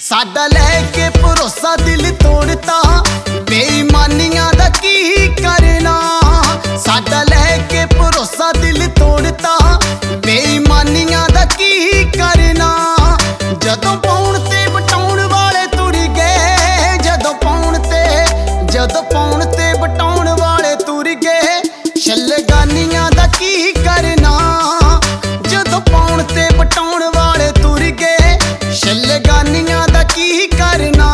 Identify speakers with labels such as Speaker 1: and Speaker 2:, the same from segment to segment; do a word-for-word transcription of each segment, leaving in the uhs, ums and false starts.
Speaker 1: साडा लैके भरोसा दिल तोड़ता, बेईमानियां दा की करना। साडा लैके भरोसा दिल तोड़ता, बेईमानियां दा की करना। जदों पाउण ते बटाउण वाले तुर गए, जदों पाउण ते जदों पाउण ते बटाउण वाले तुर गए, छलगानियां दा की करना। जदों पाउण ते बटाउण वाले तुर गए, छलगानियां दा की करना।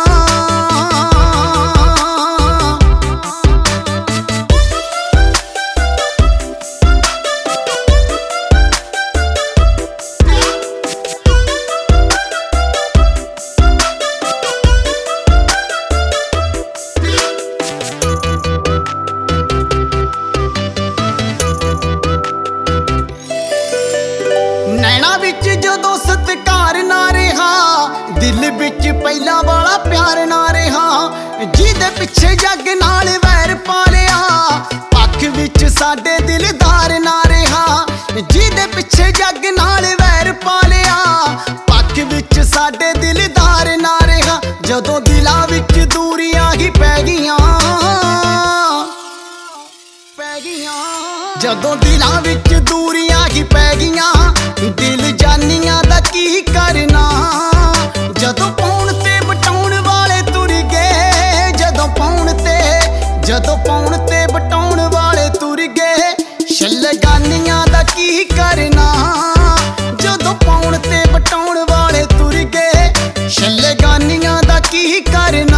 Speaker 1: नैना विच जदों सत्कार ना रहा, दिल विच पहला वाला प्यार ना रहा। जिहदे पिछे जग नाल वैर पा लिया, पक्ष विच साडे दिलदार ना रहा। जिहदे पिछे जग नाल वैर पा लिया, पक्ष विच साडे दिलदार ना रहा। जदों दिलां विच दूरियां ही पै गईयां पै गईयां जदों दिलां विच दूरियां ही पै गईयां, दिल जानियां दा की करना। जदों पाउण ते बटाउण वाले तुर गए, जदों पाउण ते जदों पाउण ते बटाउण वाले तुर गए, छलगानियां दा की करना। जदों पाउण ते बटाउण वाले तुर गए, छलगानियां दा की करना।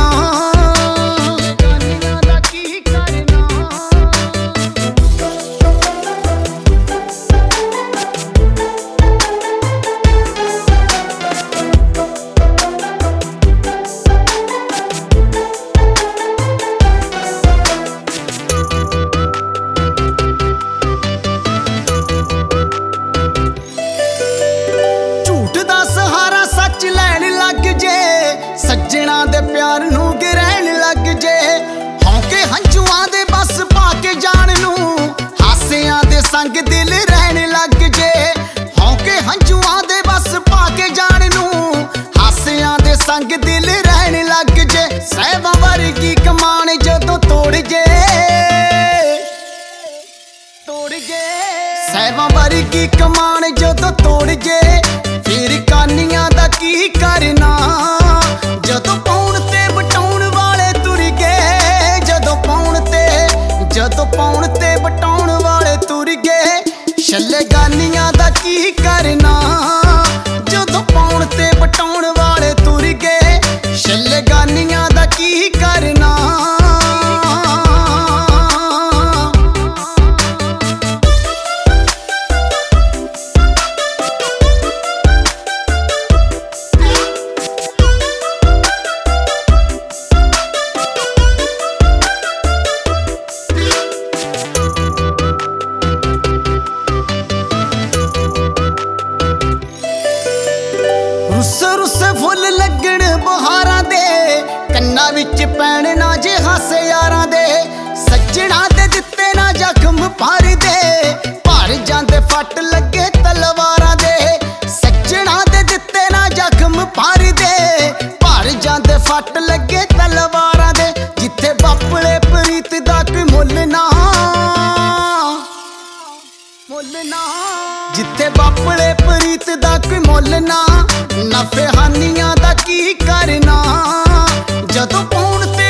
Speaker 1: सज्जणा दे प्यार नूं गिरहण लग जे, हौके हंझुआं दे बस पाके जान नूं, हासियां दे संग दिल रहन लग जे। हौके हंझुआं दे बस पाके जान नूं, हासियां दे संग दिल रहन लग जे। सहबां वर्गी कमान जदों तोड़ जे तोड़ जे सहबां वर्गी कमान जदों तोड़ जे, फिर कानियां दा की करना। जदों पाउण ते बटाउण वाले तुर गए, जदों पाउण ते जदों पाउण ते बटाउण वाले तुर गए, छलगानियां दा की करना। जदों पाउण ते बटाउण वाले तुर गए, छलगानियां दा की करना। रुस्से रुस्से फुल लगण बहारां दे, कन्नां विच पैण ना जे हासे यारां दे। सज्जणा दे दित्ते ना जख्म भर दे, भर जांदे फट लगे तलवारां दे। सज्जणा दे दित्ते ना जख्म भर दे, भर जांदे फट लगे तलवारां दे। जिथे बापले प्रीत दा कोई मुੱਲ ना मुੱਲ ना जिथे बापले प्रीत दा कोई मुੱਲ ना, नफे हानियां दा की करना। जदों पाउण ते